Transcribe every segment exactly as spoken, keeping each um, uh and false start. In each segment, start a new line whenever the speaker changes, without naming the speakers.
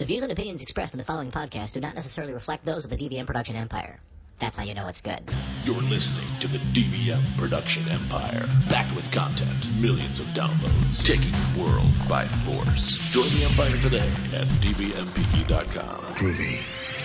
views and opinions expressed in the following podcast do not necessarily reflect those of the D V M Production Empire. That's how you know it's good.
You're listening to the D V M Production Empire. Back with content, millions of downloads, taking the world by force. Join the Empire today at D V M P E dot com.
Groovy.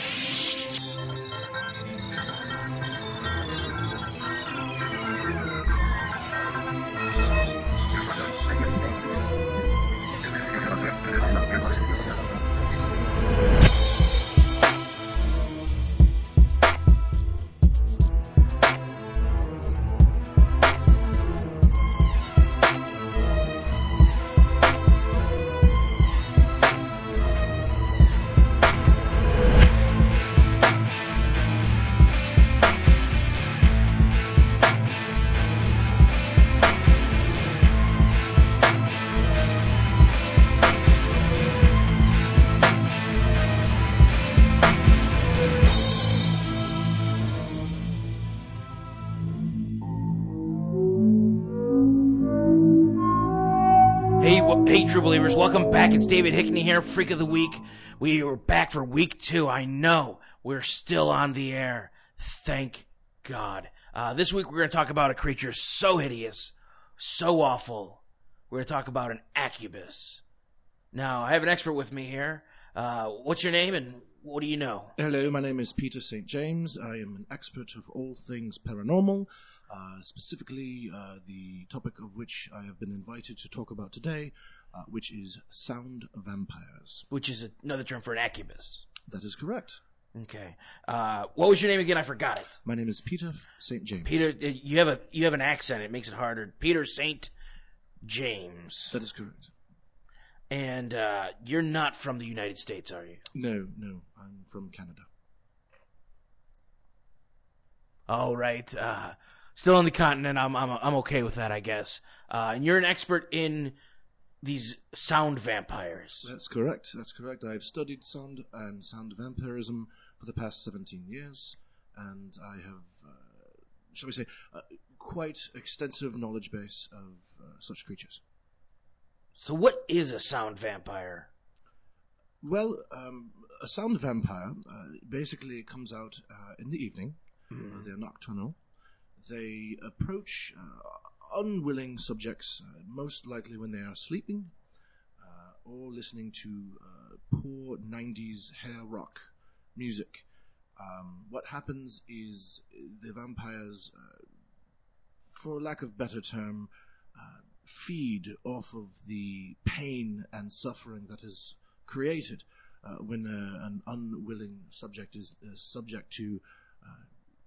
Believers, welcome back. It's David Hickney here, Freak of the Week. We are back for week two. I know we're still on the air. Thank God. Uh, this week we're going to talk about a creature so hideous, so awful. We're going to talk about an Accubus. Now, I have an expert with me here. Uh, what's your name and what do you know?
Hello, my name is Peter Saint James. I am an expert of all things paranormal. Uh, specifically, uh, the topic of which I have been invited to talk about today, uh, which is sound vampires.
Which is another term for an Accubus.
That is correct.
Okay. Uh, what was your name again? I forgot it.
My name is Peter Saint James.
Peter, you have a you have an accent. It makes it harder. Peter Saint James.
That is correct.
And uh, you're not from the United States, are you?
No, no. I'm from Canada.
All right. Uh, still on the continent. I'm I'm I'm okay with that, I guess. Uh, and you're an expert in these sound vampires.
That's correct. That's correct. I've studied sound and sound vampirism for the past seventeen years, and I have, uh, shall we say, uh, quite extensive knowledge base of uh, such creatures.
So what is a sound vampire?
Well, um, a sound vampire uh, basically comes out uh, in the evening. Mm. Uh, they're nocturnal. They approach uh, unwilling subjects, uh, most likely when they are sleeping uh, or listening to uh, poor nineties hair rock music. Um, what happens is the vampires, uh, for lack of better term, uh, feed off of the pain and suffering that is created uh, when uh, an unwilling subject is uh, subject to uh,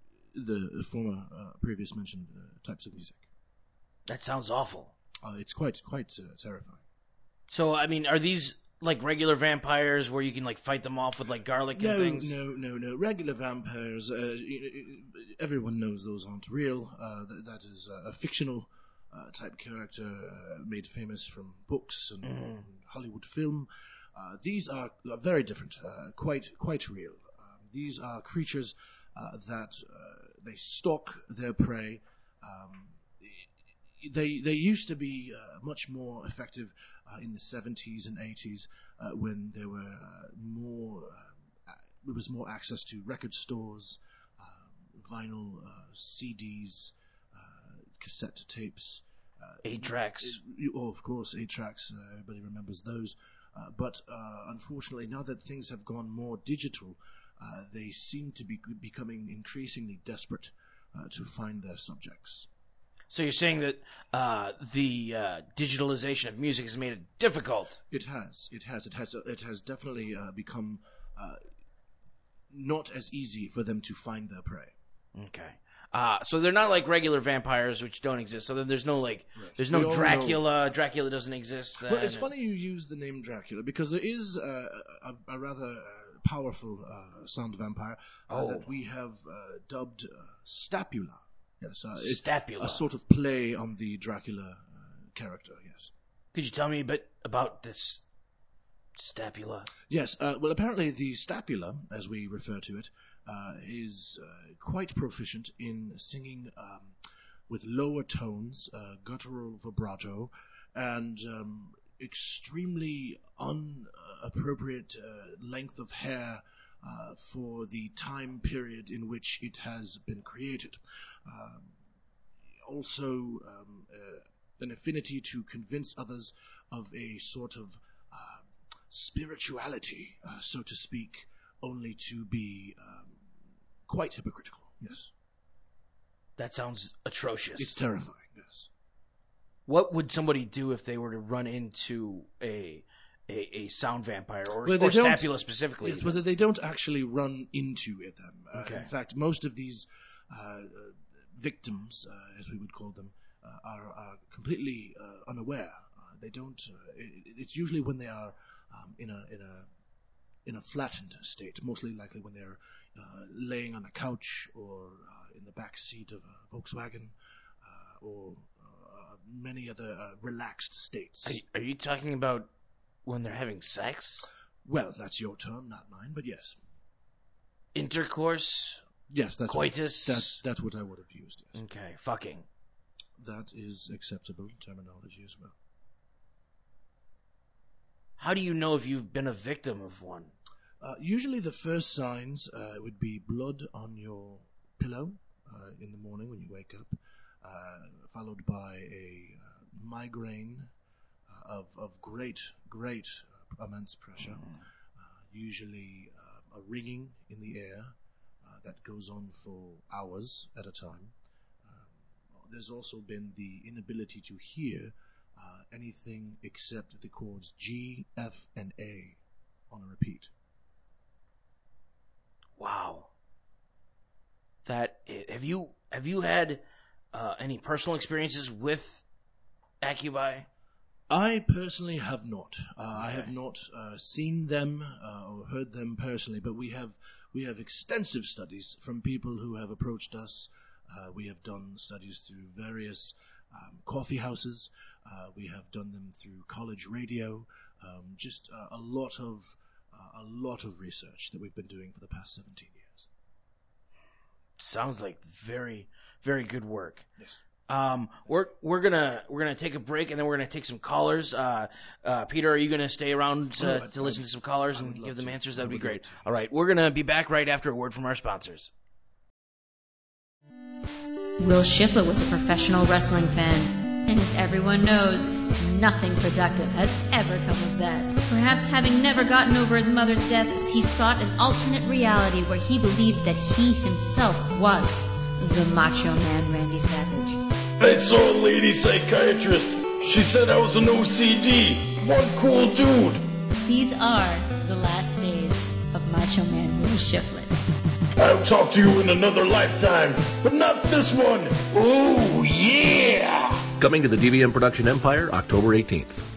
the former uh, previous mentioned uh, types of music.
That sounds awful.
Uh, it's quite quite uh, terrifying.
So, I mean, are these like regular vampires where you can like fight them off with like garlic
no,
and things?
No, no, no. Regular vampires, uh, everyone knows those aren't real. Uh, that, that is uh, a fictional Uh, type character uh, made famous from books and mm. Hollywood film. Uh, these are, are very different, uh, quite quite real. Um, these are creatures uh, that uh, they stalk their prey. Um, they they used to be uh, much more effective uh, in the seventies and eighties uh, when there were uh, more uh, there was more access to record stores, uh, vinyl uh, C Ds. Cassette tapes, uh,
eight tracks.
Oh, of course, eight tracks. Uh, everybody remembers those. Uh, but uh, unfortunately, now that things have gone more digital, uh, they seem to be becoming increasingly desperate uh, to find their subjects.
So you're saying that uh, the uh, digitalization of music has made it difficult?
It has. It has. It has. It has definitely uh, become uh, not as easy for them to find their prey.
Okay. Uh, so they're not like regular vampires, which don't exist. So there's no like, right. there's no Dracula. Know. Dracula doesn't exist. Then.
Well, it's funny you use the name Dracula because there is uh, a, a rather uh, powerful uh, sound vampire uh,
oh.
that we have uh, dubbed uh, Stapula. Yes, uh,
Stapula,
a sort of play on the Dracula uh, character. Yes.
Could you tell me a bit about this Stapula?
Yes. Uh, well, apparently the Stapula, as we refer to it, uh, is uh, quite proficient in singing um, with lower tones, uh, guttural vibrato, and um, extremely unappropriate uh, length of hair uh, for the time period in which it has been created. Um, also, um, uh, an affinity to convince others of a sort of uh, spirituality, uh, so to speak, only to be um, quite hypocritical, yes.
That sounds atrocious.
It's terrifying, yes.
What would somebody do if they were to run into a a, a sound vampire, or,
well,
or Stapula specifically?
Yes, whether they don't actually run into it, them. Uh,
okay.
In fact, most of these uh, uh, victims, uh, as we would call them, uh, are, are completely uh, unaware. Uh, they don't. Uh, it, it's usually when they are um, in a in a in a flattened state, mostly likely when they're uh, laying on a couch or uh, in the back seat of a Volkswagen uh, or uh, many other uh, relaxed states.
Are you, are you talking about when they're having sex?
Well, that's your term, not mine, but yes.
Intercourse?
Yes, that's
coitus?
What, that's, that's what I would have used. Yes.
Okay, fucking.
That is acceptable terminology as well.
How do you know if you've been a victim of one?
Uh, usually the first signs uh, would be blood on your pillow uh, in the morning when you wake up, uh, followed by a uh, migraine uh, of, of great, great uh, immense pressure, uh, usually uh, a ringing in the air uh, that goes on for hours at a time. Um, there's also been the inability to hear uh, anything except the chords G, F, and A on a repeat.
Wow. That have you have you had uh, any personal experiences with Accubi?
I personally have not. Uh,
okay.
I have not uh, seen them uh, or heard them personally, but we have we have extensive studies from people who have approached us. Uh, we have done studies through various um, coffee houses. Uh, we have done them through college radio. Um, just uh, a lot of uh, a lot of research that we've been doing for the past seventeen years.
Sounds like very very good work.
Yes.
Um, we're we're gonna we're gonna take a break and then we're gonna take some callers. Uh, uh, Peter, are you gonna stay around uh,
oh,
to listen to some callers
I
and give them
to.
answers? That'd
I
be
would
great.
love to.
All right, we're gonna be back right after a word from our sponsors.
Will Shiflett was a professional wrestling fan. And as everyone knows, nothing productive has ever come of that. Perhaps having never gotten over his mother's death, he sought an alternate reality where he believed that he himself was the Macho Man Randy Savage.
I saw a lady psychiatrist. She said I was an O C D. One cool dude.
These are the last days of Macho Man Will Shiflett.
I'll talk to you in another lifetime, but not this one. Ooh, yeah!
Coming to the D V M Production Empire, October eighteenth.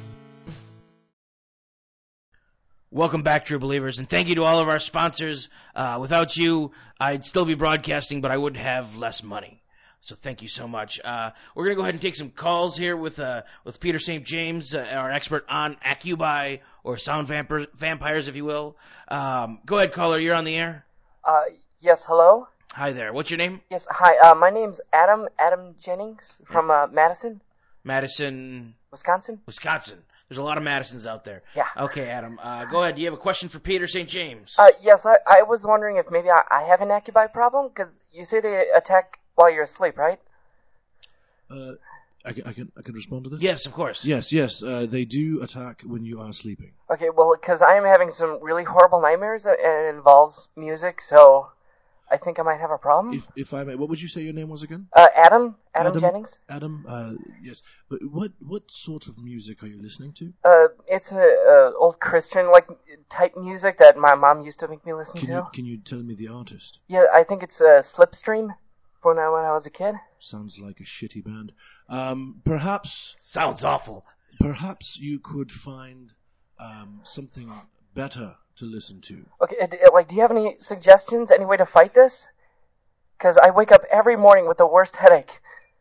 Welcome back, true believers, and thank you to all of our sponsors. Uh, without you, I'd still be broadcasting, but I would have less money. So thank you so much. Uh, we're going to go ahead and take some calls here with uh, with Peter Saint James, uh, our expert on Accubi, or sound vampir- vampires, if you will. Um, go ahead, caller. You're on the air.
Uh, yes, hello?
Hi there. What's your name?
Yes, hi. Uh, my name's Adam, Adam Jennings from uh, Madison.
Madison,
Wisconsin?
Wisconsin. There's a lot of Madisons out there.
Yeah.
Okay, Adam. Uh, go ahead. Do you have a question for Peter Saint James?
Uh, yes, I, I was wondering if maybe I, I have an Accubi problem, because you say they attack while you're asleep, right?
Uh, I, can, I can I can respond to this?
Yes, of course.
Yes, yes. Uh, they do attack when you are sleeping.
Okay, well, because I am having some really horrible nightmares, and it involves music, so I think I might have a problem.
If if I may, what would you say your name was again?
Uh, Adam? Adam, Jennings?
Adam, uh, yes. But what what sort of music are you listening to?
Uh, it's a, a old Christian, like, type music that my mom used to make me listen
Can
to.
you can you tell me the artist?
Yeah, I think it's uh, Slipstream, from when I, when I was a kid.
Sounds like a shitty band. Um, perhaps
Sounds awful.
perhaps you could find um, something better to listen to.
Okay, uh, d- like, do you have any suggestions, any way to fight this? Because I wake up every morning with the worst headache.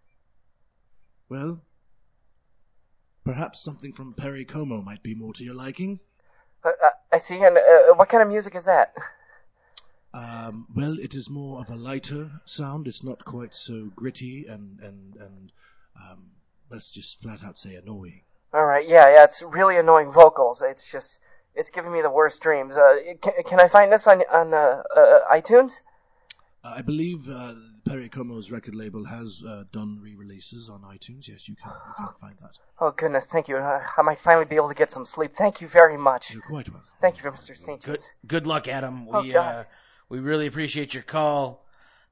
Well, perhaps something from Perry Como might be more to your liking.
Uh, uh, I see, and uh, what kind of music is that?
Um, well, it is more of a lighter sound. It's not quite so gritty and, and, and um, let's just flat out say annoying.
All right, yeah, yeah, it's really annoying vocals. It's just, it's giving me the worst dreams. Uh, can, can I find this on on uh, uh, iTunes?
Uh, I believe uh, Perry Como's record label has uh, done re-releases on iTunes. Yes, you can, you can find that.
Oh, goodness, thank you. Uh, I might finally be able to get some sleep. Thank you very much.
You're quite welcome.
Thank you, Mister Saint
Good,
James.
good luck, Adam. We
Oh, God.
uh, we really appreciate your call.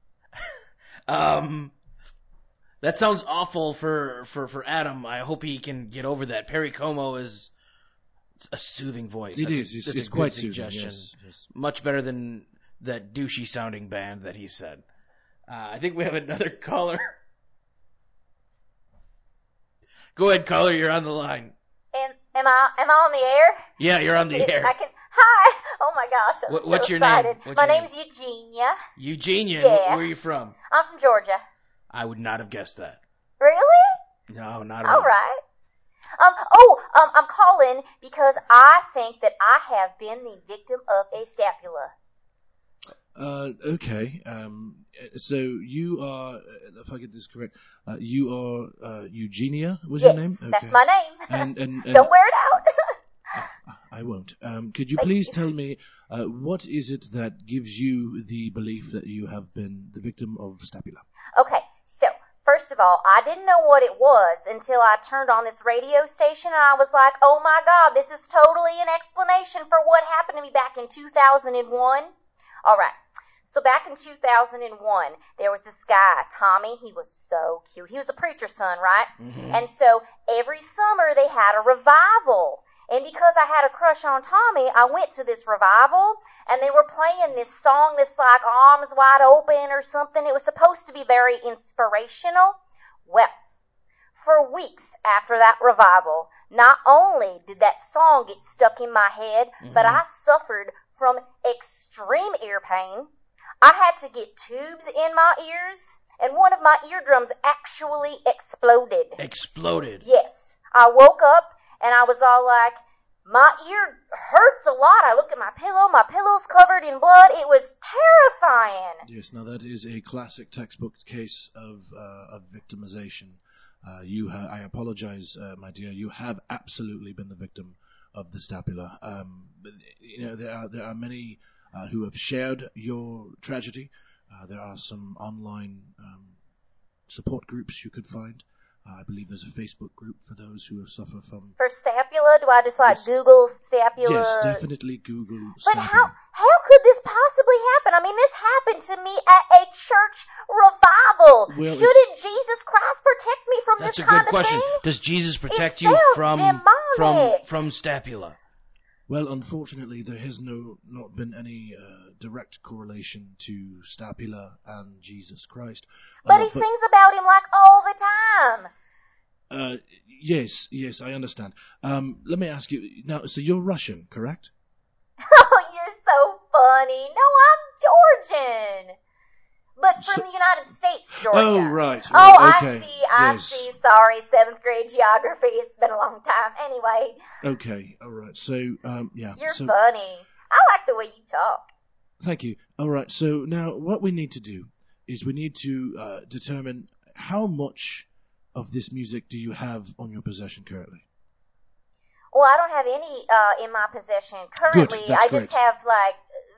um, that sounds awful for, for, for Adam. I hope he can get over that. Perry Como is a soothing voice.
It
That's
is.
A,
It's,
that's
it's
a
quite
good
soothing.
suggestion.
Yes, yes.
Much better than that douchey sounding band that he said. Uh, I think we have another caller. Go ahead, caller. You're on the line.
Am, am I am I on the air?
Yeah, you're on the air.
I can. Hi. Oh my gosh, I'm
What-
so
what's your
excited.
name? What's
my
your
name's Eugenia.
Eugenia,
Yeah.
where are you from?
I'm from Georgia.
I would not have guessed that.
Really?
No, not at all.
All right. Um. Oh. Um. I'm calling because I think that I have been the victim of a stapula.
Uh, okay. Um, so you are, if I get this correct, uh, you are uh, Eugenia. Was
yes,
your name?
that's my name.
And, and, and
Don't wear it out.
I won't. Um, could you
Thank
please
you.
tell me uh, what is it that gives you the belief that you have been the victim of stapula?
Okay, so first of all, I didn't know what it was until I turned on this radio station and I was like, oh my God, this is totally an explanation for what happened to me back in two thousand one. All right, so back in two thousand one, there was this guy, Tommy. He was so cute. He was a preacher's son, right?
Mm-hmm.
And so every summer they had a revival. And because I had a crush on Tommy, I went to this revival, and they were playing this song that's like Arms Wide Open or something. It was supposed to be very inspirational. Well, for weeks after that revival, not only did that song get stuck in my head,
Mm-hmm.
but I suffered from extreme ear pain. I had to get tubes in my ears, and one of my eardrums actually exploded.
Exploded.
Yes. I woke up and I was all like, my ear hurts a lot. I look at my pillow. My pillow's covered in blood. It was terrifying.
Yes, now that is a classic textbook case of uh, of victimization. Uh, you, ha- I apologize, uh, my dear. You have absolutely been the victim of the stapula. Um, but, you know, there are there are many uh, who have shared your tragedy. Uh, there are some online um, support groups you could find. Uh, I believe there's a Facebook group for those who have suffered from.
For stapula, do I just like
Yes.
Google stapula?
Yes, definitely Google
But
stapula.
how how could this possibly happen? I mean, this happened to me at a church revival.
Well,
Shouldn't Jesus Christ protect me from
That's
this
a
kind
good question.
of thing?
Does Jesus protect
It
you
sounds
from
demonic.
from from stapula?
Well, unfortunately, there has no not been any uh, direct correlation to stapula and Jesus Christ.
But
Uh,
he sings about him like all the time.
Uh, yes, yes, I understand. Um, let me ask you now. So you're Russian, correct?
Oh, you're so funny. No, I'm Georgian. But from
So-
the United States, Georgia.
Oh, right.
Oh,
right,
I
okay.
see, I
yes.
see. Sorry, seventh grade geography. It's been a long time. Anyway,
Okay, all right. So, um, yeah.
you're
so,
funny. I like the way you talk.
Thank you. All right. So now, what we need to do is we need to uh, determine how much of this music do you have on your possession currently.
Well, I don't have any uh, in my possession currently.
that's
I just
great.
have like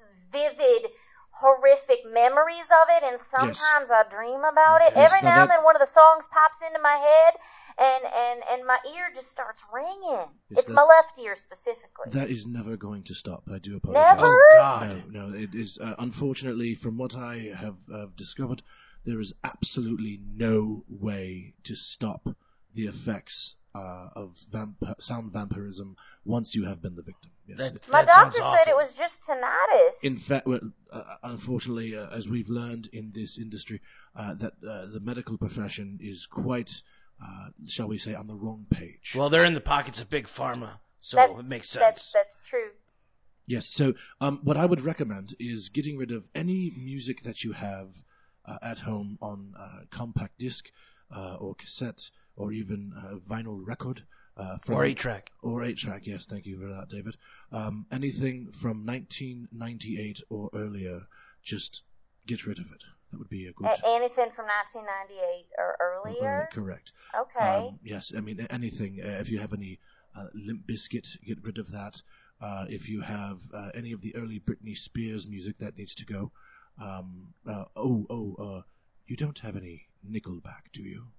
vivid, horrific memories of it, and sometimes I dream about it.
Yes,
Every
now
now and
that-
then, one of the songs pops into my head, and and and my ear just starts ringing.
Yes,
it's
that-
my left ear specifically.
That is never going to stop. I do apologize.
Never?
Oh God!
No, no. It is uh, unfortunately, from what I have uh, discovered, there is absolutely no way to stop the effects uh, of vamp- sound vampirism once you have been the victim. Yes.
That,
my
that sounds
doctor
awful.
said it was just tinnitus.
In fact, well, uh, unfortunately, uh, as we've learned in this industry, uh, that uh, the medical profession is quite, uh, shall we say, on the wrong page.
Well, they're in the pockets of big pharma, so
that's,
it makes
That's
sense.
that's true.
Yes. So, um, what I would recommend is getting rid of any music that you have uh, at home on uh, compact disc uh, or cassette or even uh, vinyl record. Uh, from,
Or eight-track.
Or eight-track, yes, thank you for that, David. Um, anything from nineteen ninety-eight or earlier, just get rid of it. That would be a good...
A- anything from nineteen ninety-eight or earlier?
Uh, correct.
Okay.
Um, yes, I mean, anything. Uh, if you have any uh, Limp Bizkit, get rid of that. Uh, if you have uh, any of the early Britney Spears music, that needs to go. Um, uh, oh, oh, uh, you don't have any Nickelback, do you?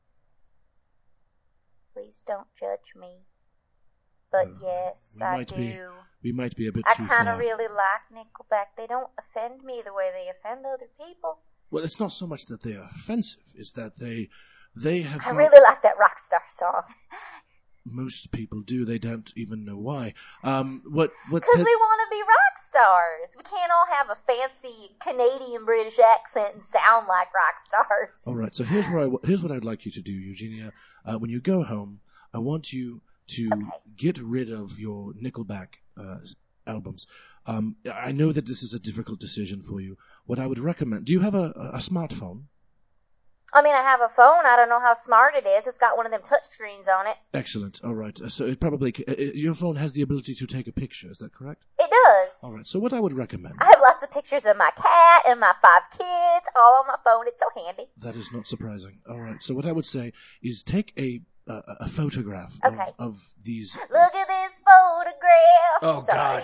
Please don't judge me. But
Uh,
yes,
we
I
might
do.
be- We might be a bit
I
too
kind of
far.
really like Nickelback. They don't offend me the way they offend other people.
Well, it's not so much that they are offensive; it's that they they have.
I
found-
really like that Rockstar song.
Most people do. They don't even know why. Um, what? What?
Because
Ted-
we want to be rock stars. We can't all have a fancy Canadian British accent and sound like rock stars.
All right. So here's what I w- here's what I'd like you to do, Eugenia. Uh, when you go home, I want you to
Okay.
get rid of your Nickelback uh, albums. Um, I know that this is a difficult decision for you. What I would recommend. Do you have a, a smartphone?
I mean, I have a phone. I don't know how smart it is. It's got one of them touch screens on it.
Excellent. All right. Uh, so it probably c- uh, uh, your phone has the ability to take a picture. Is that correct?
It does.
All right. So what I would recommend.
I have lots of pictures of my cat and my five kids all on my phone. It's so handy.
That is not surprising. All right. So what I would say is take a uh, a photograph
Okay.
of, of these.
Look at this photograph.
Oh,
Sorry.
God.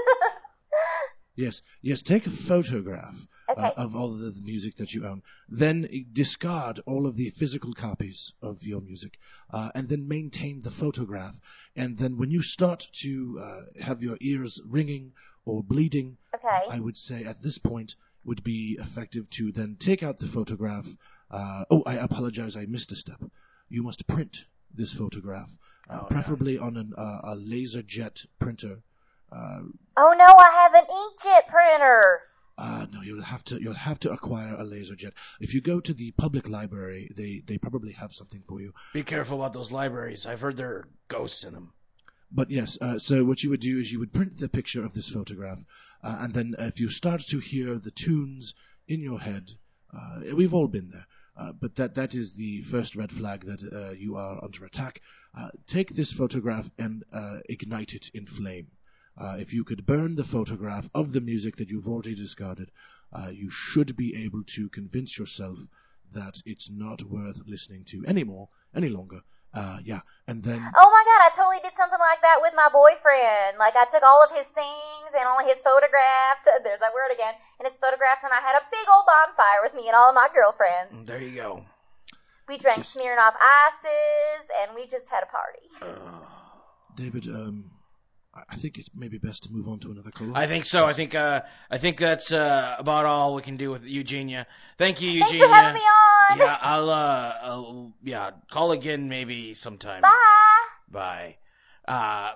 Yes, yes. Take a photograph
Okay.
uh, of all of the music that you own. Then discard all of the physical copies of your music, uh, and then maintain the photograph. And then when you start to uh, have your ears ringing or bleeding,
Okay.
I would say at this point would be effective to then take out the photograph. Uh, oh, I apologize. I missed a step. You must print this photograph, uh,
Oh,
preferably on an, uh, a laser jet printer. Uh,
Oh no, I have an inkjet printer.
Uh, no, you'll have to you'll have to acquire a laser jet. If you go to the public library, they, they probably have something for you.
Be careful about those libraries. I've heard there are ghosts in them.
But yes, uh, so what you would do is you would print the picture of this photograph, uh, and then if you start to hear the tunes in your head, uh, we've all been there. Uh, but that that is the first red flag that uh, you are under attack. Uh, take this photograph and uh, ignite it in flame. Uh, if you could burn the photograph of the music that you've already discarded, uh, you should be able to convince yourself that it's not worth listening to anymore, any longer. Uh, yeah, and then...
Oh my god, I totally did something like that with my boyfriend. Like, I took all of his things and all of his photographs, there's that word again, and his photographs, and I had a big old bonfire with me and all of my girlfriends.
There you go.
We drank Smirnoff Ices, and we just had a party.
Uh,
David, um... I think it's maybe best to move on to another caller.
I think so. I think uh, I think that's uh, about all we can do with Eugenia. Thank you,
Thanks
Eugenia.
for having me on.
Yeah, I'll, uh, I'll yeah call again maybe sometime.
Bye.
Bye. Uh,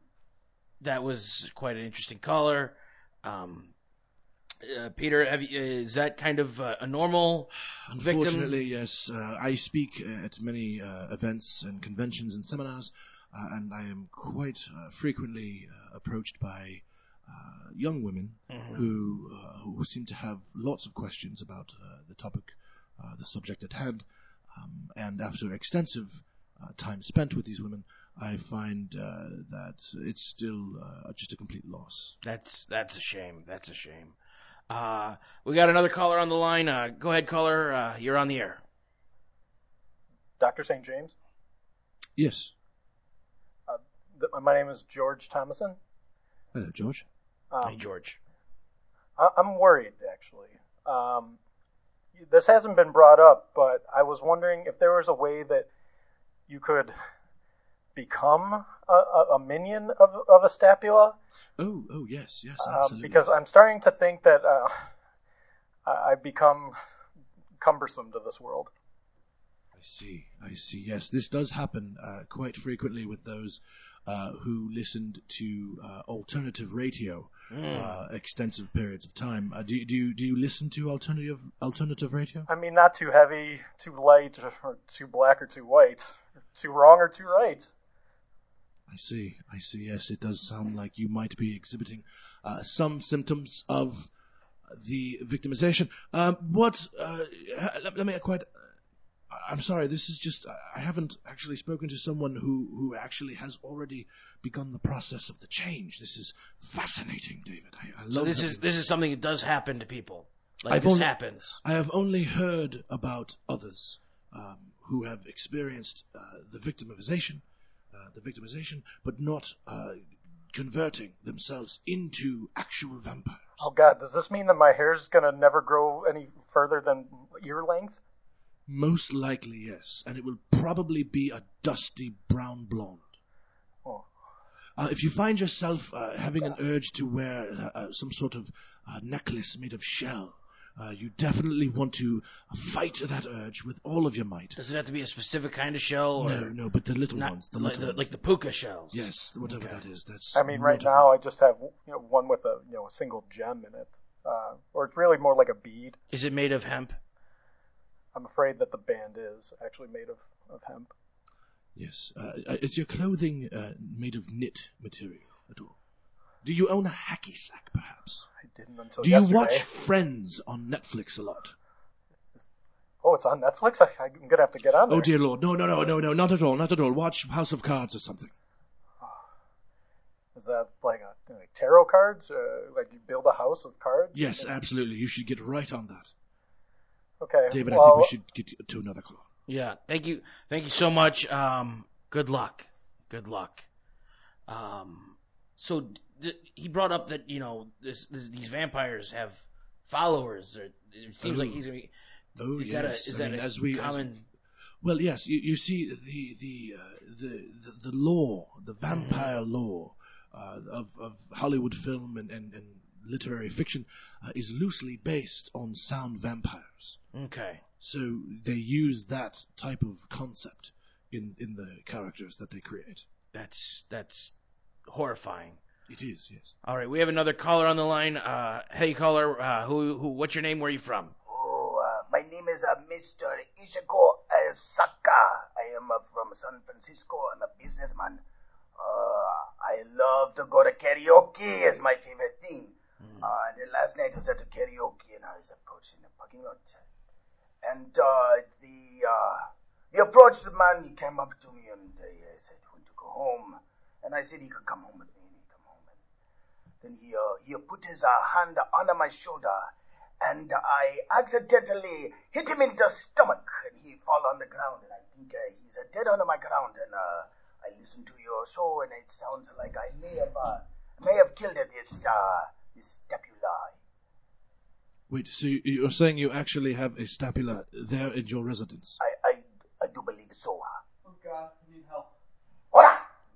that was quite an interesting caller. Um, uh, Peter, have you, is that kind of uh, a normal victim?
Unfortunately, yes. Uh, I speak at many uh, events and conventions and seminars. Uh, and I am quite uh, frequently uh, approached by uh, young women
mm-hmm.
who uh, who seem to have lots of questions about uh, the topic, uh, the subject at hand. Um, and after extensive uh, time spent with these women, I find uh, that it's still uh, just a complete loss.
That's that's a shame. That's a shame. Uh, we got another caller on the line. Uh, go ahead, caller. Uh, you're on the air.
Doctor Saint James?
Yes.
My name is George Thomason.
Hello, George.
Um,
hey, George.
I- I'm worried, actually. Um, this hasn't been brought up, but I was wondering if there was a way that you could become a, a, a minion of, of a Stapula.
Oh, oh, yes, yes,
Um,
absolutely.
because I'm starting to think that uh, I- I've become cumbersome to this world.
I see, I see. Yes, this does happen uh, quite frequently with those uh, who listened to uh, alternative radio
Mm.
uh, extensive periods of time. Uh, do, you- do you do you listen to alternative alternative radio?
I mean, not too heavy, too light, or too black or too white, too wrong or too right.
I see, I see. Yes, it does sound like you might be exhibiting uh, some symptoms of the victimization. Um, what? Uh, let, let me quite. I'm sorry, this is just, I haven't actually spoken to someone who, who actually has already begun the process of the change. This is fascinating, David. I, I love
So this
that
is
you-
this is something that does happen to people. like
I've
this
only,
happens.
I have only heard about others um, who have experienced uh, the victimization, uh, the victimization, but not uh, converting themselves into actual vampires.
Oh God, does this mean that my hair's gonna never grow any further than ear length?
Most likely, yes, and it will probably be a dusty brown blonde.
Oh.
Uh, if you find yourself uh, having an urge to wear uh, uh, some sort of uh, necklace made of shell, uh, you definitely want to fight that urge with all of your might.
Does it have to be a specific kind of shell? Or
no, no, but the little
not,
ones. The
like,
little
the,
ones.
like the puka shells.
Yes, whatever
Okay.
that is. That's.
I mean, right
notable.
now I just have you know one with a you know a single gem in it, uh, or it's really more like a bead.
Is it made of hemp?
I'm afraid that the band is actually made of, of hemp.
Yes. Uh, is your clothing uh, made of knit material at all? Do you own a hacky sack, perhaps?
I didn't until
Do you
yesterday.
watch Friends on Netflix a lot?
Oh, it's on Netflix? I, I'm going to have to get on there.
Oh, dear Lord. No, no, no, no, no, not at all, not at all. Watch House of Cards or something.
Is that like, a, like tarot cards? Uh, like you build a house with cards?
Yes, absolutely. You should get right on that.
Okay.
David,
well,
I think we should get to another call.
Yeah. Thank you. Thank you so much. Um, good luck. Good luck. Um, so d- he brought up that, you know, this, this, these vampires have followers. Or it seems
Oh.
like he's. Is
Oh,
that
yes.
a, is
I
that
mean,
a
as we, as-
common?
Well, yes. You, you see, the the, uh, the the the law, the vampire
Mm-hmm.
law uh, of of Hollywood film and and, and literary fiction uh, is loosely based on sound vampires.
Okay.
So they use that type of concept in in the characters that they create.
That's that's horrifying.
It is, yes.
All right, we have another caller on the line. Uh, hey, caller. Uh, who who? What's your name? Where are you from?
Oh, uh, my name is uh, Mister Ishiko Asaka. I am uh, from San Francisco. I'm a businessman. Uh, I love to go to karaoke. It's my favorite thing. Mm. Uh, the last night I was at the karaoke and I was approaching the parking lot. And uh, the uh, the approached the man. He came up to me and uh, he said, "Want to go home?" And I said he could come home with me. And he come home. And then he uh, he put his uh, hand under my shoulder. And I accidentally hit him in the stomach, and he fell on the ground. And I think uh, he's uh, dead under my ground. And uh, I listened to your show, and it sounds like I may have uh, may have killed this uh, this stapula.
Wait, so you- you're saying you actually have a stapula there in your residence?
I I, I do believe so. Uh.
Oh God, I need help.
Hola!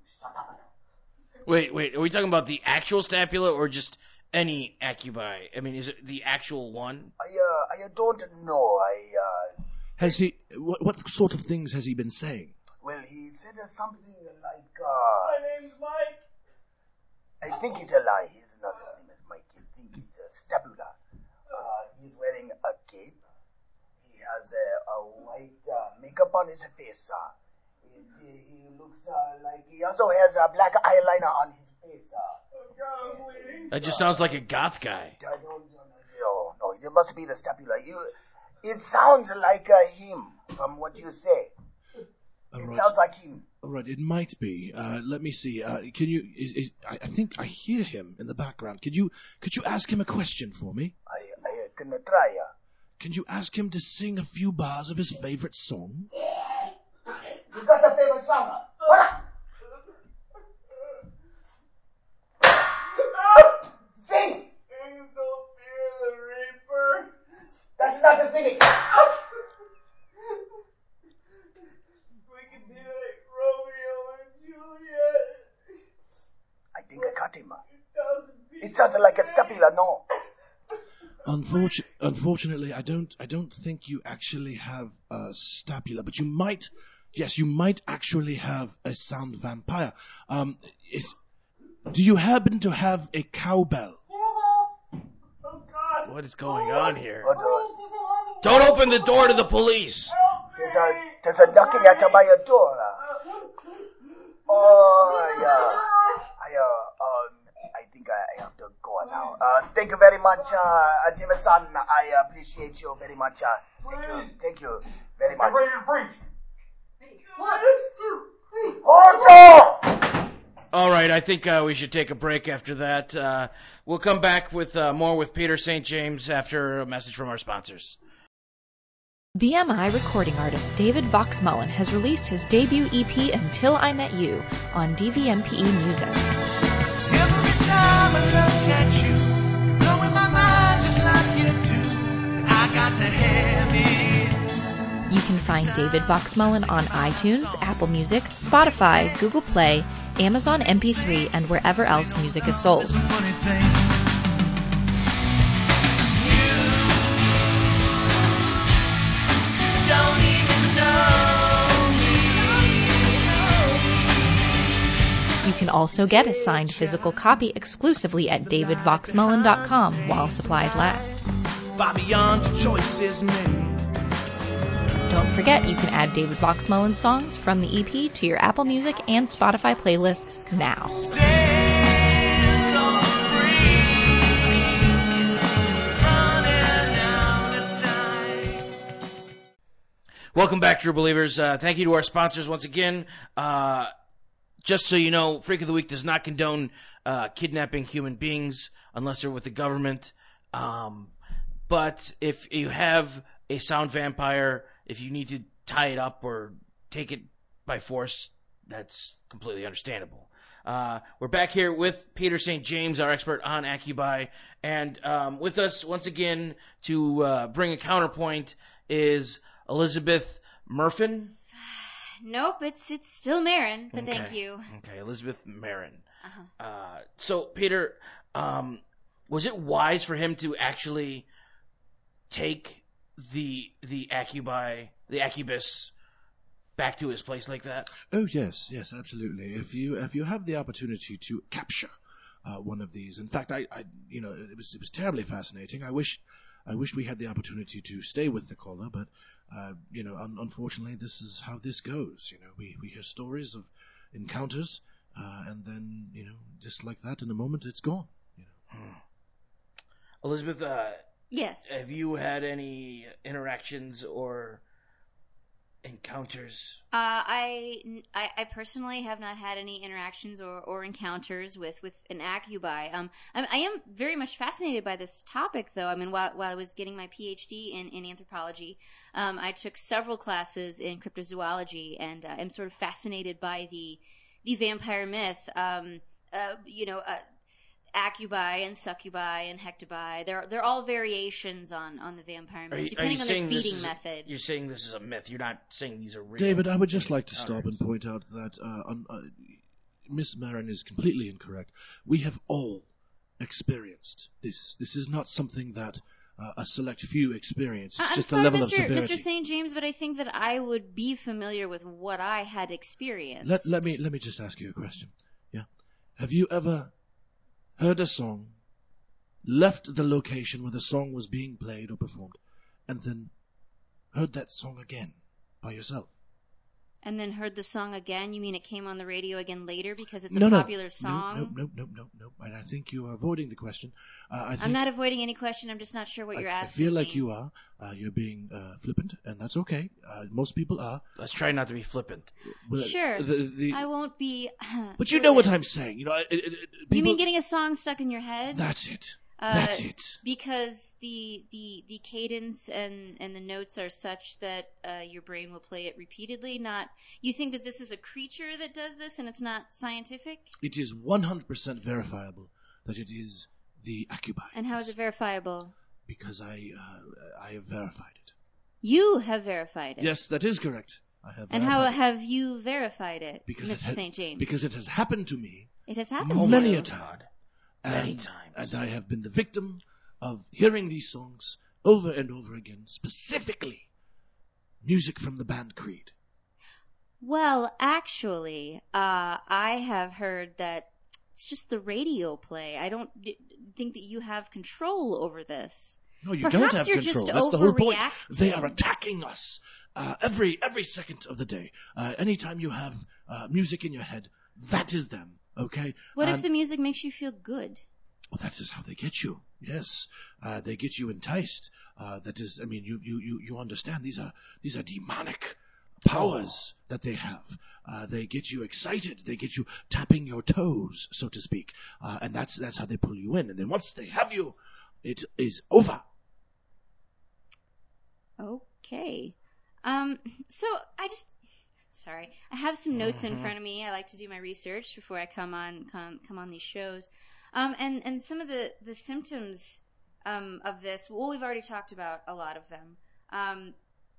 Wait, wait. Are we talking about the actual stapula or just any acubi? I mean, is it the actual one?
I uh, I don't know. I uh,
Has he? What, what sort of things has he been saying?
well, he said uh, something like uh.
My name's Mike.
I think it's a lie. He's not his name is Mike. I think it's a stapula. Uh, he's wearing a cape. He has a, a white uh, makeup on his face. Uh. He, he looks uh, like he also has a black eyeliner on his face. Uh.
Oh God, I'm bleeding.
That just sounds like a goth guy.
I don't know. No, it must be the stapula. You, it sounds like uh, him from what you say.
All
It
right.
sounds like him.
All right, it might be. Uh, let me see. Uh, can you? Is, is, I, I think I hear him in the background. Could you? Could you ask him a question for me?
I, I can try. Uh.
Can you ask him to sing a few bars of his favorite song?
You got a favorite song? Uh? Hola! Sing!
Things don't fear the reaper.
That's not the singing.
We can do like Romeo and Juliet.
I think I got him. It sounded like a stapula, no.
Unfortu- unfortunately, I don't. I don't think you actually have a stapula, but you might. Yes, you might actually have a sound vampire. Um, is, do you happen to have a cowbell?
Oh God.
What is going on here?
But, uh,
Don't open the door to the police.
there's, a, there's a knocking at my door. Oh, yeah. I, uh, um, I think I, I have to go now. Uh, thank you very much, uh, Davidson. I appreciate you very much. Uh, thank you. Thank you very much.
Ready to preach.
One, two, three.
Hold on!
All right, I think uh, we should take a break after that. Uh, we'll come back with uh, more with Peter Saint James after a message from our sponsors.
B M I recording artist David Voxmullen has released his debut E P Until I Met You on D V M P E Music.
Every time I look at you, blowing my mind just like you do, I got to have it.
You can find David Voxmullen on iTunes, Apple Music, Spotify, Google Play, Amazon M P three, and wherever else music is sold. You can also get a signed physical copy exclusively at david voxmullen dot com while supplies last.
Far beyond your choices made.
Don't forget, you can add David Voxmullen songs from the E P to your Apple Music and Spotify playlists now.
Welcome back, True Believers. Uh, thank you to our sponsors once again. Uh, just so you know, Freak of the Week does not condone uh, kidnapping human beings unless they're with the government. Um, but if you have a sound vampire, if you need to tie it up or take it by force, that's completely understandable. Uh, we're back here with Peter Saint James, our expert on Accubi. And um, with us, once again, to uh, bring a counterpoint is Elizabeth Murfin.
Nope, it's it's still Marin, but
Okay.
thank you.
Okay, Elizabeth Marin.
Uh-huh.
Uh, so, Peter, um, was it wise for him to actually take the the Accubi, the Accubus, back to his place like that?
Oh yes, yes, absolutely. If you if you have the opportunity to capture uh, one of these, in fact, I, I you know it was it was terribly fascinating. I wish I wish we had the opportunity to stay with the caller, but uh, you know, un- unfortunately, this is how this goes. You know, we we hear stories of encounters, uh, and then you know, just like that, in a moment, it's gone. You know.
Hmm. Elizabeth, uh,
Yes.
have you had any interactions or encounters?
Uh, I, I, I personally have not had any interactions or, or encounters with, with an Accubi. Um, I, I am very much fascinated by this topic, though. I mean, while, while I was getting my P H D in, in anthropology, um, I took several classes in cryptozoology, and uh, I'm sort of fascinated by the the vampire myth. Um, uh, you know, uh, Accubi and succubi and hectobi. They're they're all variations on, on the vampire
Are
myth,
you, are
depending
you
on
saying
the
this
feeding
is a-
method.
you're saying this is a myth. You're not saying these are real.
David, I would just like to stop and point out that uh, un- uh, Miss Marin is completely incorrect. We have all experienced this. This is not something that uh, a select few experience. It's
I'm
just
sorry,
a level
Mister
of severity.
Mister Saint James, but I think that I would be familiar with what I had experienced.
Let, let me let me just ask you a question. Yeah, have you ever heard a song, left the location where the song was being played or performed, and then heard that song again by yourself?
And then heard the song again? You mean it came on the radio again later because it's a
no, no,
popular song?
No, no, no, no, no. And I think you are avoiding the question. Uh, I think,
I'm not avoiding any question. I'm just not sure what
I,
you're
I
asking.
feel like
me.
you are. Uh, you're being uh, flippant, and that's okay. Uh, most people are.
Let's try not to be flippant.
Well,
Sure.
the- the-
I won't be.
but you know what I'm saying. You know, it, it, it, people,
You mean getting a song stuck in your head?
That's it.
Uh,
That's it.
Because the the the cadence and and the notes are such that uh, your brain will play it repeatedly. Not you think that this is a creature that does this and it's not scientific.
It is one hundred percent verifiable that it is the Accubi.
And how is it verifiable?
Because I uh, I have verified it.
You have verified it.
Yes, that is correct. I have.
And how
verified it.
have you verified it,
Because
Mister
it has,
Saint James?
Because it has happened to me.
It has happened to
many
you.
a time.
Many
and,
times.
And I have been the victim of hearing these songs over and over again, specifically music from the band Creed.
Well, actually, uh, I have heard that it's just the radio play. I don't d- think that you have control over this.
No, you
Perhaps
don't have
you're
control.
Just
That's the whole point.
overreacting.
They are attacking us uh, every every second of the day. Uh, anytime you have uh, music in your head, that is them. Okay.
What
And-
if the music makes you feel good?
Well, that is how they get you. Yes, uh, they get you enticed. Uh, that is, I mean, you, you, you, you understand these are these are demonic powers that they have. Uh, they get you excited. They get you tapping your toes, so to speak. Uh, and that's that's how they pull you in. And then once they have you, it is over.
Okay. Um, so I just, sorry, I have some notes
Mm-hmm.
in front of me. I like to do my research before I come on, come, come on these shows. Um, and, and some of the, the symptoms, um, of this, well, we've already talked about a lot of them. Um,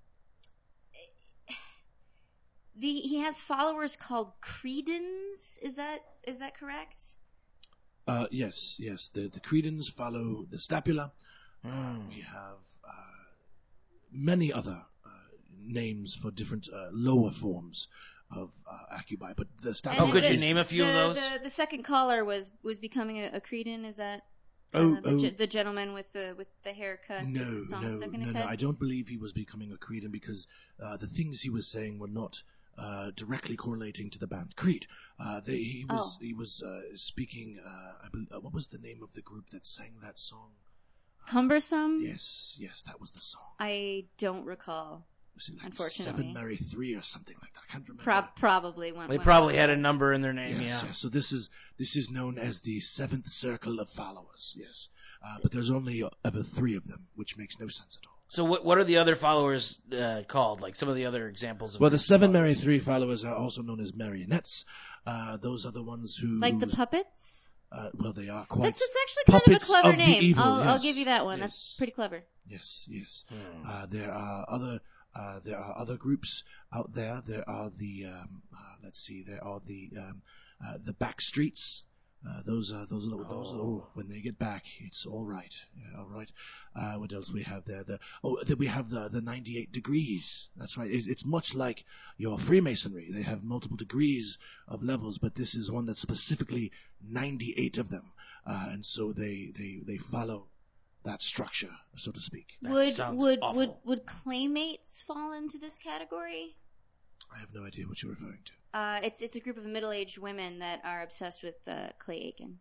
the, he has followers called Credens. Is that, is that correct?
Uh, yes, yes. The, the Credens follow the Stapula.
Mm.
Uh, we have uh, many other uh, names for different uh, lower forms of uh, Acubi, but the Stapula.
Oh, could
the,
you name a few
the,
of those?
The, the second caller was, was becoming a, a Creden. Is that
Oh,
uh, the,
oh.
ge- the gentleman with the with the haircut?
No,
with the song
no,
stuck in
no,
his
no.
head?
I don't believe he was becoming a Cretan because uh, the things he was saying were not uh, directly correlating to the band Creed. Uh, they, he was
Oh.
he was uh, speaking. Uh, I bel uh, what was the name of the group that sang that song?
Cumbersome?
Yes, yes, that was the song.
I don't recall.
Was it like
Unfortunately.
Seven Mary Three or something like that? I can't remember.
Pro- probably one.
They
one
probably
of
had
those.
a number in their name,
Yes,
yeah.
yes. So this is this is known as the seventh circle of followers. Yes, uh, but there's only uh, ever three of them, which makes no sense at all.
So what what are the other followers uh, called? Like some of the other examples of
Well, the
these
seven
followers?
Mary Three followers are also known as marionettes. Uh, those are the ones who
Like the puppets?
Uh, well, they are quite.
That's, that's actually kind of a
puppets
clever
of the
name.
evil,
I'll, I'll
yes,
give you that one.
yes.
That's pretty clever.
Yes, yes.
Hmm.
Uh, there are other. Uh, there are other groups out there. There are the. Um, uh, let's see. There are the um, uh, the back streets. Uh, those are those are those. Are, oh, when they get back, it's all right. Yeah, all right. Uh, what else we have there? The oh, then we have the the ninety-eight degrees. That's right. It, it's much like your Freemasonry. They have multiple degrees of levels, but this is one that's specifically ninety-eight of them, uh, and so they they they follow that structure, so to speak.
That
would
sounds
would
awful.
would would claymates fall into this category?
I have no idea what you're referring to.
Uh, it's it's a group of middle-aged women that are obsessed with uh, Clay Aiken.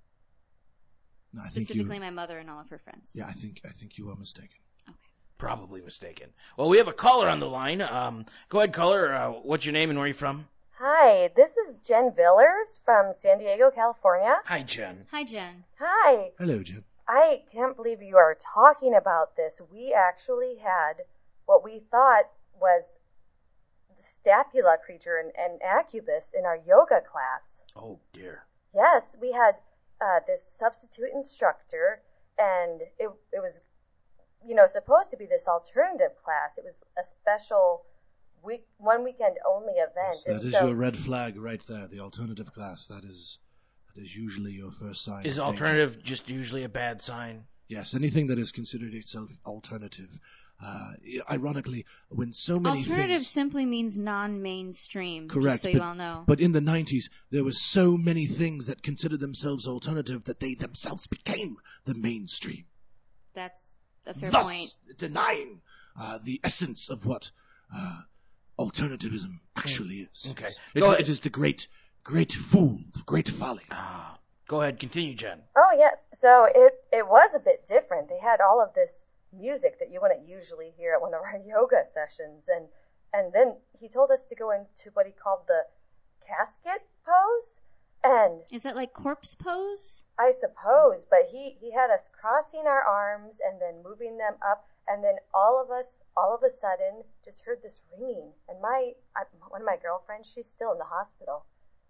No, I think
Specifically,
you,
my mother and all of her friends.
yeah, I think I think you are mistaken.
Probably mistaken. Well, we have a caller on the line. Um, go ahead, caller. Uh, what's your name and where are you from?
Hi, this is Jen Villers from San Diego, California.
Hi, Jen.
Hi, Jen.
Hi.
Hello, Jen.
I can't believe you are talking about this. We actually had what we thought was the Stapula creature and, and Acubus in our yoga class.
Oh, dear.
Yes, we had uh, this substitute instructor, and it it was, you know, supposed to be this alternative class. It was a special week, one weekend only event.
Yes, that
and
is
so,
your red flag right there. The alternative class. That is that is usually your first sign.
Is
of danger.
alternative just usually a bad sign?
Yes, anything that is considered itself alternative. Uh, ironically, when so many
Alternative
things,
simply means non-mainstream.
correct,
Just so
but,
you all know.
but in the nineties, there were so many things that considered themselves alternative that they themselves became the mainstream.
That's a fair
Thus,
point.
denying uh, the essence of what uh, alternativism actually is.
Okay.
It,
Go ahead.
it is the great, great fool, the great folly.
Ah, go ahead. Continue, Jen.
Oh yes, so it it was a bit different. They had all of this music that you wouldn't usually hear at one of our yoga sessions, and and then he told us to go into what he called the casket pose, and
Is that like corpse pose?
I suppose, but he he had us crossing our arms and then moving them up, and then all of us all of a sudden just heard this ringing, and my I, one of my girlfriends, she's still in the hospital.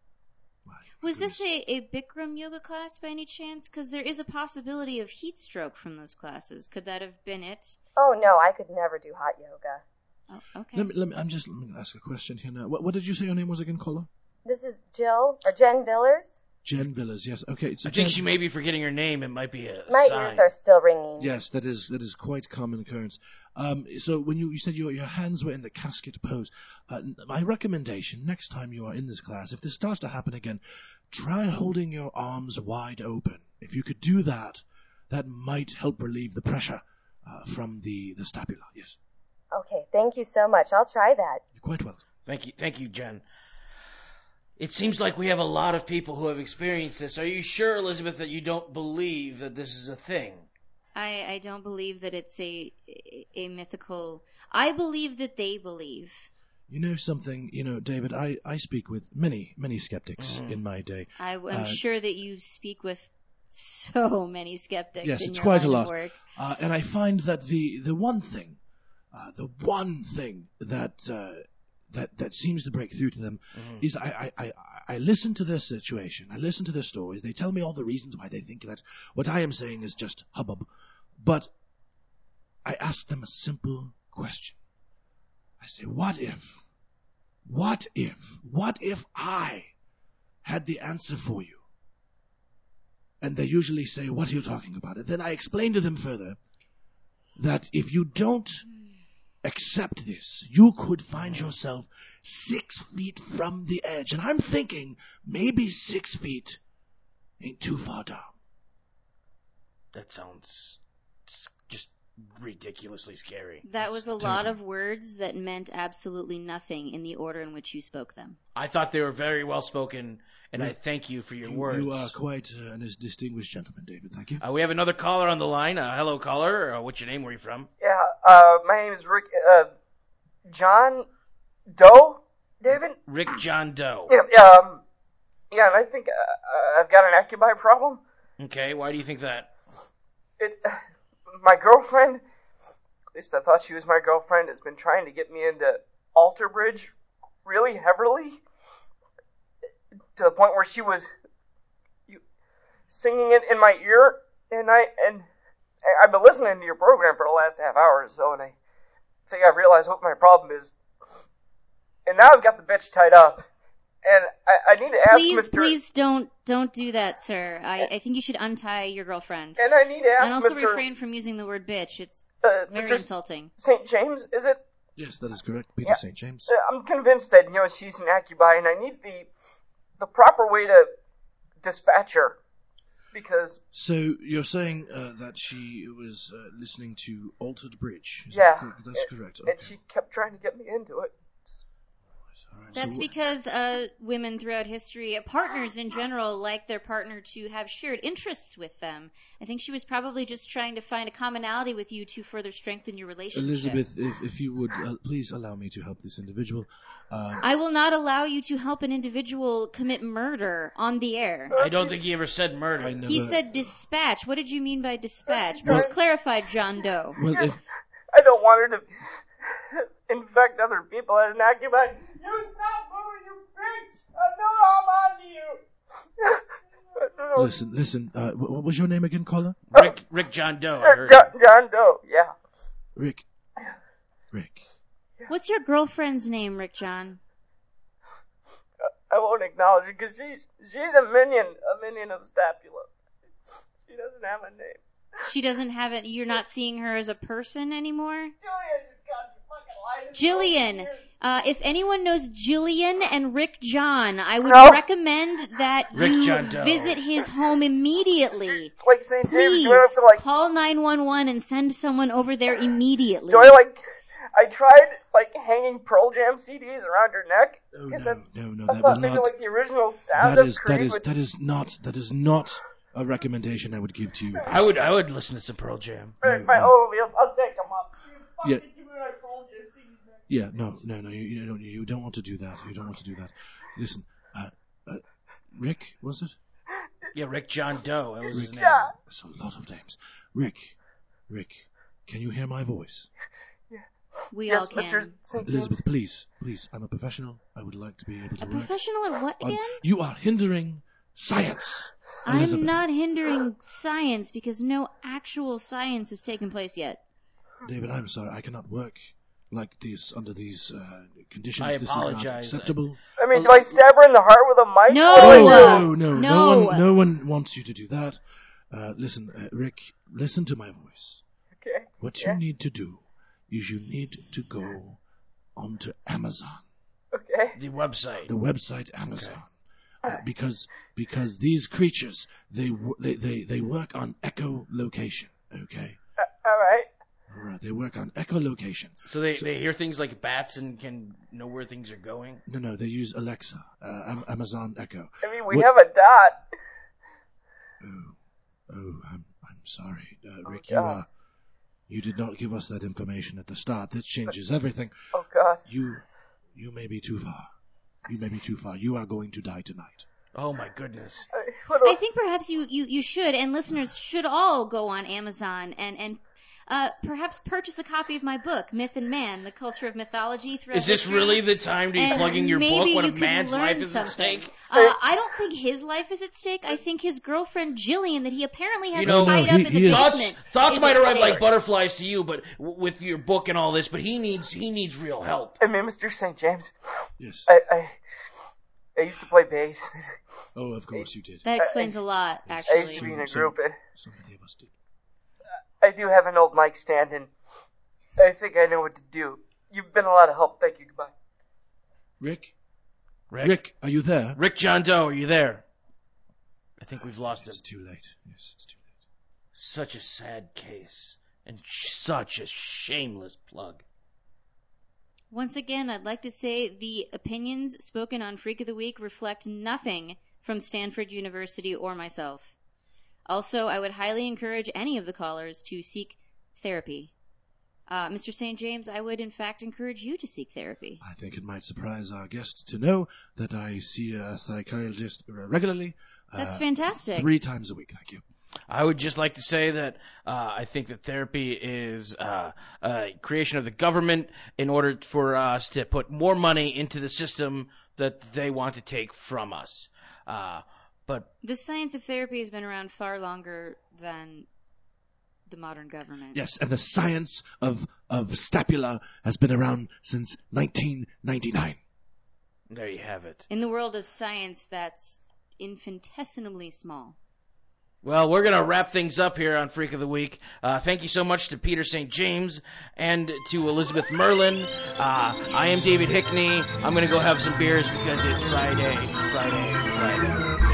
Was this a, a Bikram yoga class by any chance? Because there is a possibility of heat stroke from those classes. Could that have been it?
Oh no, I could never do hot yoga.
Oh, okay.
Let me, let me, I'm just let me ask a question here now. What, what did you say your name was again, caller?
This is Jill or Jen Villers.
Jen Villas, yes. Okay. So
I think
Jen-
she may be forgetting her name. It might be a
My
sign.
ears are still ringing.
Yes, that is that is quite common occurrence. Um, so when you, you said your your hands were in the casket pose, uh, my recommendation next time you are in this class, if this starts to happen again, try holding your arms wide open. If you could do that, that might help relieve the pressure uh, from the the stapula. Yes,
Okay, thank you so much. I'll try that.
you're quite welcome.
Thank you, thank you, Jen. It seems like we have a lot of people who have experienced this. Are you sure, Elizabeth, that you don't believe that this is a thing?
I, I don't believe that it's a, a a mythical. I believe that they believe.
You know something, you know, David, I, I speak with many, many skeptics
Mm.
in my day.
I, I'm
Uh,
sure that you speak with so many skeptics.
Yes,
in
it's
your
quite a
line
lot.
of work.
Uh, and I find that the, the one thing, uh, the one thing that, uh, that, that seems to break through to them
Mhm.
is I, I, I, I listen to their situation. I listen to their stories. They tell me all the reasons why they think that what I am saying is just hubbub. But I ask them a simple question. I say, what if, what if, what if I had the answer for you? And they usually say, what are you talking about? And then I explain to them further that if you don't accept this, you could find yourself six feet from the edge. And I'm thinking maybe six feet ain't too far down.
That sounds s- just ridiculously scary.
That was a lot of words that meant absolutely nothing in the order in which you spoke them.
I thought they were very well spoken, and
You-
I thank you for your
You,
words.
you are quite uh, a distinguished gentleman, David. Thank you.
Uh, we have another caller on the line. Uh, hello, caller. Uh, what's your name? Where are you from?
Yeah, uh, my name is Rick, uh, John Doe, David?
Rick John Doe.
Yeah, yeah, um, yeah, and I think uh, I've got an Acubi problem.
Okay, why do you think that?
It, my girlfriend, at least I thought she was my girlfriend, has been trying to get me into Alter Bridge really heavily, to the point where she was you, singing it in my ear, and I, and I've been listening to your program for the last half hour or so, and I think I've realized what my problem is. And now I've got the bitch tied up, and I, I need to ask
Please,
Mister
please don't don't do that, sir. I, I think you should untie your girlfriend.
And I need to ask
And also
Mister
refrain from using the word bitch. It's
uh,
very
Mister
insulting.
Saint James, is it?
Yes, that is correct. Peter
Yeah.
Saint James.
Uh, I'm convinced that, you know, she's an Acubi, and I need the the proper way to dispatch her, because
So you're saying uh, that she was uh, listening to Altered Bridge? Is
yeah,
that correct? That's
and-
correct.
And she kept trying to get me into it.
That's because uh, women throughout history, uh, partners in general, like their partner to have shared interests with them. I think she was probably just trying to find a commonality with you to further strengthen your relationship.
Elizabeth, if, if you would uh, please allow me to help this individual. Uh,
I will not allow you to help an individual commit murder on the air.
I don't think he ever said murder.
I never,
He said dispatch. What did you mean by dispatch?
Well-
Please clarify, John Doe.
well, if,
I don't want her to infect other people as an Acubi. You stop moving, you bitch! I know I'm on to you!
listen, listen. Uh, wh- what was your name again, caller?
Rick Rick John Doe. I heard.
John, John Doe, yeah.
Rick. Rick.
What's your girlfriend's name, Rick John?
I won't acknowledge it because she's, she's a minion, a minion of Stapula. She doesn't have a name.
She doesn't have it. You're not seeing her as a person anymore?
Jillian, you got you fucking lying.
Jillian. Uh, if anyone knows Jillian and Rick John, I would
No.
recommend that
Rick
you
John Doe.
visit his home immediately.
Like Saint James,
Please
do I have to like,
call nine one one and send someone over there immediately.
do I like, I tried like hanging Pearl Jam C Ds around her neck.
Oh,
'cause
no,
that-
no, no,
I
that
thought
will
maybe
not.
like the original sound
That
of
is that
Creed
is
would-
that is not that is not a recommendation I would give to you.
I would I would listen to some Pearl Jam.
Right, my, oh, I'll, I'll take them up. You
Yeah.
fucking give me my Pearl Jam C Ds back.
Yeah, no, no, no. You, you don't. You don't want to do that. You don't want to do that. Listen, uh, uh, Rick, was it?
Yeah, Rick John Doe. That was his name.
Yeah.
That's a lot of names. Rick, Rick, can you hear my voice?
We
Yes,
all can.
Mister Saint James.
Elizabeth, please, please. I'm a professional. I would like to be able to
A
work.
professional at what
Um,
again?
you are hindering science.
I'm
Elizabeth.
not hindering science because no actual science has taken place yet.
David, I'm sorry. I cannot work like these under these uh, conditions.
I
this is
apologize.
not acceptable.
I mean, do I stab her in the heart with a mic?
No!
What do I
No,
do?
no, no, no,
No.
one, no one wants you to do that. Uh, listen, uh, Rick, listen to my voice.
Okay.
What
Yeah.
you need to do is you need to go onto Amazon,
Okay.
The website.
the website Amazon, uh, because because these creatures they wo- they they, they work on echolocation. Okay,
Uh, all right.
all right, they work on echolocation.
So they, they hear things like bats and can know where things are going.
No, no, they use Alexa, uh, Am- Amazon Echo.
I mean, we
What-
have a dot.
Oh, oh, I'm I'm sorry, uh, Rick.
Oh,
you
God.
uh, you did not give us that information at the start. This changes everything.
Oh God.
You You may be too far. You may be too far. You are going to die tonight.
Oh my goodness.
I think perhaps you, you, you should, and listeners should all go on Amazon and, and uh, perhaps purchase a copy of my book, Myth and Man, The Culture of Mythology Throughout
Is this
History.
really the time to be
And
plugging your book
maybe
when a
you could
man's
learn
life is at
something.
stake?
Uh, I don't think his life is at stake. I think his girlfriend Jillian, that he apparently has
You know,
tied
No,
up
he-
in the
he is-
Thoughts,
basement.
thoughts
is
might
at
arrive
stake.
like butterflies to you, but w- with your book and all this, but he needs he needs real help.
I mean, Mister Saint James.
Yes.
I, I, I used to play bass.
Oh, of course you did.
That explains a lot,
I
actually.
used to be in a
So-
group. and
So many of us did.
I do have an old mic stand, and I think I know what to do. You've been a lot of help. Thank you. Goodbye.
Rick?
Rick?
Rick, are you there?
Rick John Doe, are you there? I think we've lost him.
It's too late. Yes, it's too late.
Such a sad case, and sh- such a shameless plug.
Once again, I'd like to say the opinions spoken on Freak of the Week reflect nothing from Stanford University or myself. Also, I would highly encourage any of the callers to seek therapy. Uh, Mister Saint James, I would in fact encourage you to seek therapy.
I think it might surprise our guest to know that I see a psychiatrist regularly.
That's
uh,
fantastic.
Three times a week, thank you.
I would just like to say that uh, I think that therapy is uh, a creation of the government in order for us to put more money into the system that they want to take from us. Uh, but
The science of therapy has been around far longer than the modern government.
Yes, and the science of, of stapula has been around since nineteen ninety-nine.
there you have it.
In the world of science, that's infinitesimally small.
Well, we're going to wrap things up here on Freak of the Week. Uh, thank you so much to Peter Saint James and to Elizabeth Merlin. Uh, I am David Hickney. I'm going to go have some beers because it's Friday, Friday, Friday.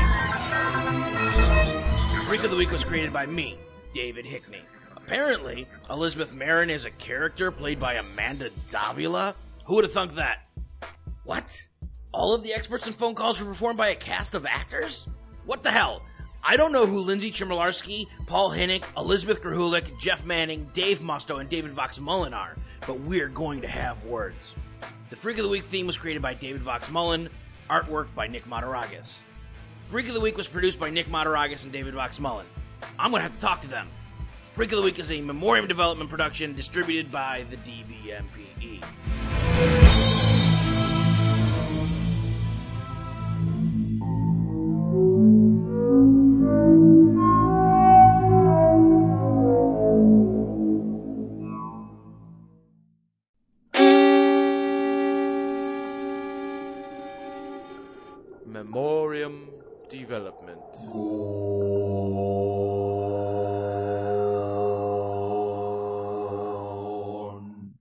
Freak of the Week was created by me, David Hickney. Apparently, Elizabeth Marin is a character played by Amanda Davila. Who would have thunk that? What? All of the experts and phone calls were performed by a cast of actors? What the hell? I don't know who Lindsay Chmielewski, Paul Hinnick, Elizabeth Grahulik, Jeff Manning, Dave Musto, and David Vox Mullen are, but we're going to have words. The Freak of the Week theme was created by David Vox Mullen, artwork by Nick Mataragas. Freak of the Week was produced by Nick Mataragas and David Vox Mullen. I'm going to have to talk to them. Freak of the Week is a Memoriam Development production distributed by the D V M P E.
Memoriam Development.
Go.